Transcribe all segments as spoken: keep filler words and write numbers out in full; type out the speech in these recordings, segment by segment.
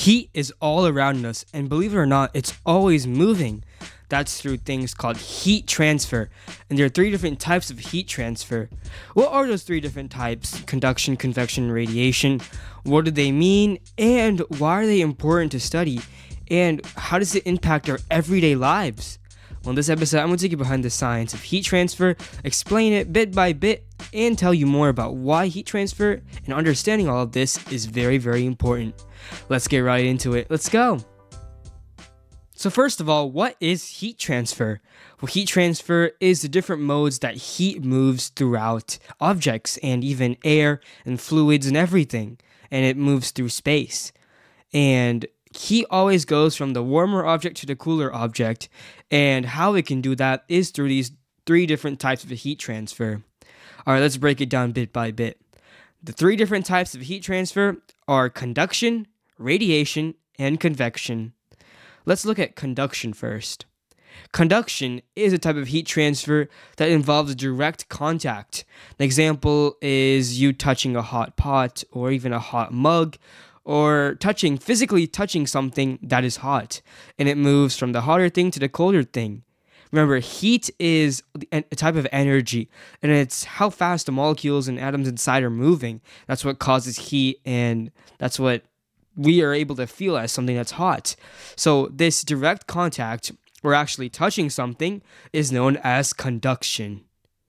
Heat is all around us, and believe it or not, it's always moving. That's through things called heat transfer. And there are three different types of heat transfer. What are those three different types? Conduction, convection, and radiation. What do they mean? And why are they important to study? And how does it impact our everyday lives? Well, in this episode, I'm going to take you behind the science of heat transfer, explain it bit by bit, and tell you more about why heat transfer and understanding all of this is very, very important. Let's get right into it. Let's go. So first of all, what is heat transfer? Well, heat transfer is the different modes that heat moves throughout objects and even air and fluids and everything. And it moves through space. And heat always goes from the warmer object to the cooler object. And how it can do that is through these three different types of heat transfer. All right, let's break it down bit by bit. The three different types of heat transfer are conduction, radiation, and convection. Let's look at conduction first. Conduction is a type of heat transfer that involves direct contact. An example is you touching a hot pot or even a hot mug, or touching, physically touching something that is hot, and it moves from the hotter thing to the colder thing. Remember, heat is a type of energy, and it's how fast the molecules and atoms inside are moving. That's what causes heat, and that's what we are able to feel as something that's hot. So this direct contact, or actually touching something, is known as conduction.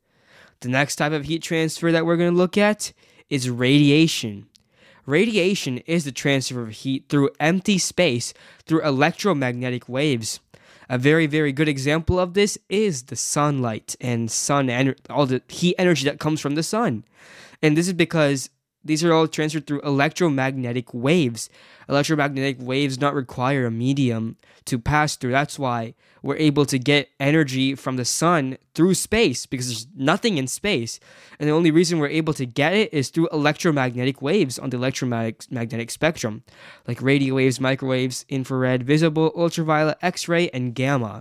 The next type of heat transfer that we're going to look at is radiation. Radiation is the transfer of heat through empty space through electromagnetic waves. A very, very good example of this is the sunlight and sun and all the heat energy that comes from the sun. And this is because these are all transferred through electromagnetic waves. Electromagnetic waves not require a medium to pass through. That's why we're able to get energy from the sun through space, because there's nothing in space. And the only reason we're able to get it is through electromagnetic waves on the electromagnetic magnetic spectrum, like radio waves, microwaves, infrared, visible, ultraviolet, X-ray, and gamma.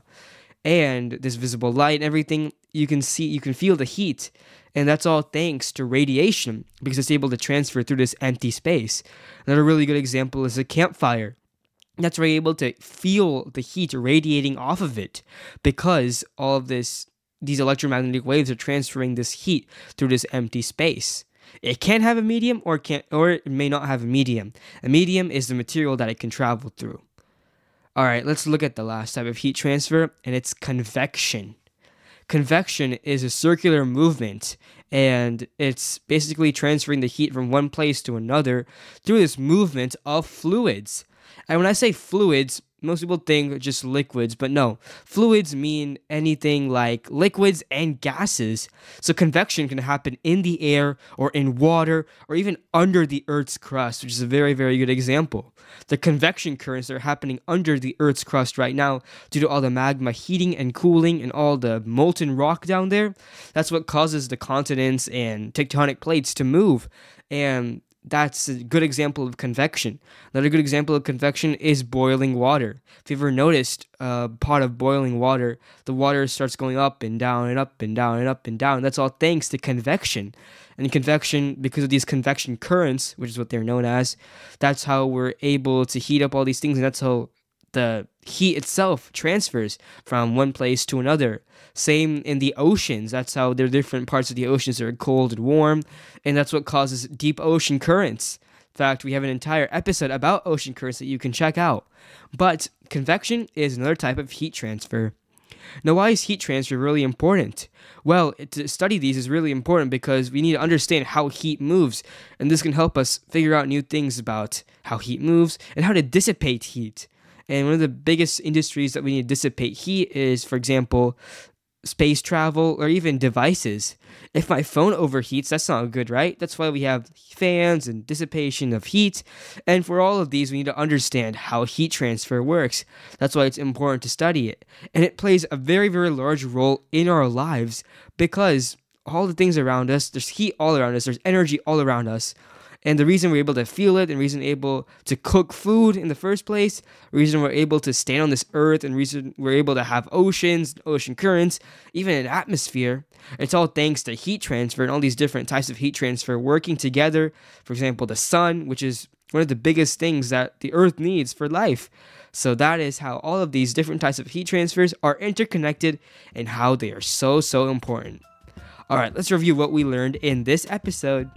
And this visible light and everything, you can see, you can feel the heat. And that's all thanks to radiation, because it's able to transfer through this empty space. Another really good example is a campfire. That's where you're able to feel the heat radiating off of it, because all of this, these electromagnetic waves are transferring this heat through this empty space. It can have a medium, or can or it may not have a medium. A medium is the material that it can travel through. All right, let's look at the last type of heat transfer, and it's convection. Convection is a circular movement, and it's basically transferring the heat from one place to another through this movement of fluids. And when I say fluids, most people think just liquids, but no. Fluids mean anything like liquids and gases. So convection can happen in the air or in water or even under the Earth's crust, which is a very, very good example. The convection currents are happening under the Earth's crust right now due to all the magma heating and cooling and all the molten rock down there. That's what causes the continents and tectonic plates to move. And that's a good example of convection. Another good example of convection is boiling water. If you've ever noticed a pot of boiling water, the water starts going up and down and up and down and up and down. That's all thanks to convection. And convection, because of these convection currents, which is what they're known as, that's how we're able to heat up all these things, and that's how the heat itself transfers from one place to another. Same in the oceans. That's how there are different parts of the oceans that are cold and warm, and that's what causes deep ocean currents. In fact, we have an entire episode about ocean currents that you can check out. But convection is another type of heat transfer. Now, why is heat transfer really important? Well, to study these is really important because we need to understand how heat moves, and this can help us figure out new things about how heat moves and how to dissipate heat. And one of the biggest industries that we need to dissipate heat is, for example, space travel or even devices. If my phone overheats, that's not good, right? That's why we have fans and dissipation of heat. And for all of these, we need to understand how heat transfer works. That's why it's important to study it. And it plays a very, very large role in our lives because all the things around us, there's heat all around us, there's energy all around us. And the reason we're able to feel it, and the reason we're able to cook food in the first place, the reason we're able to stand on this earth, and the reason we're able to have oceans, ocean currents, even an atmosphere, it's all thanks to heat transfer and all these different types of heat transfer working together. For example, the sun, which is one of the biggest things that the Earth needs for life. So that is how all of these different types of heat transfers are interconnected and how they are so, so important. All right, let's review what we learned in this episode.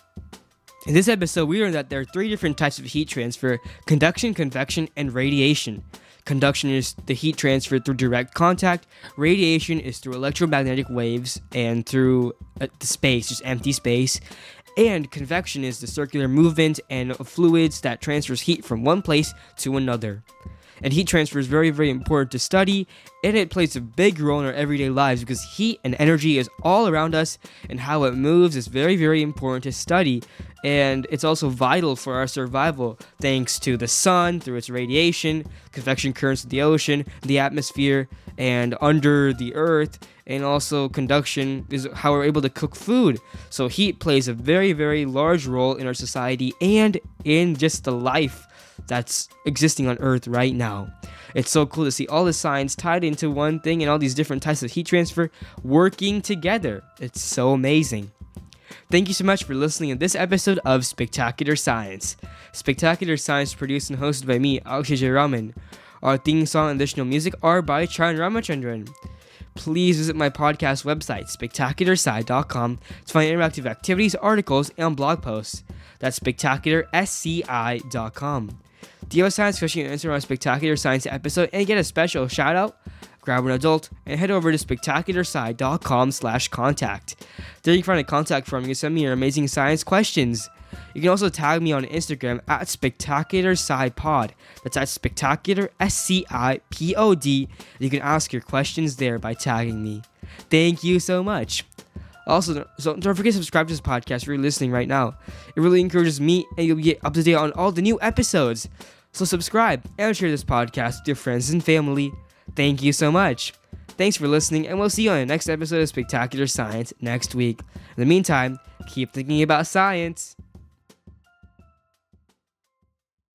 In this episode, we learned that there are three different types of heat transfer: conduction, convection, and radiation. Conduction is the heat transfer through direct contact. Radiation is through electromagnetic waves and through uh, the space, just empty space. And convection is the circular movement and of fluids that transfers heat from one place to another. And heat transfer is very, very important to study, and it plays a big role in our everyday lives because heat and energy is all around us, and how it moves is very, very important to study. And it's also vital for our survival, thanks to the sun through its radiation, convection currents of the ocean, the atmosphere, and under the earth. And also conduction is how we're able to cook food. So heat plays a very, very large role in our society and in just the life that's existing on Earth right now. It's so cool to see all the science tied into one thing and all these different types of heat transfer working together. It's so amazing. Thank you so much for listening to this episode of Spectacular Science. Spectacular Science is produced and hosted by me, Akshay Jayaraman. Our theme song and additional music are by Charan Ramachandran. Please visit my podcast website, spectacular sci dot com, to find interactive activities, articles, and blog posts. That's spectacular sci dot com. Do you have a science question you answer on a Spectacular Science episode and get a special shout out? Grab an adult and head over to spectacular sci dot com slash contact. There you can find a contact form. You can send me your amazing science questions. You can also tag me on Instagram at SpectacularSciPod. That's at Spectacular S C I P O D. You can ask your questions there by tagging me. Thank you so much. Also, so don't forget to subscribe to this podcast if you're listening right now. It really encourages me, and you'll get up to date on all the new episodes. So subscribe and share this podcast with your friends and family. Thank you so much. Thanks for listening, and we'll see you on the next episode of Spectacular Science next week. In the meantime, keep thinking about science.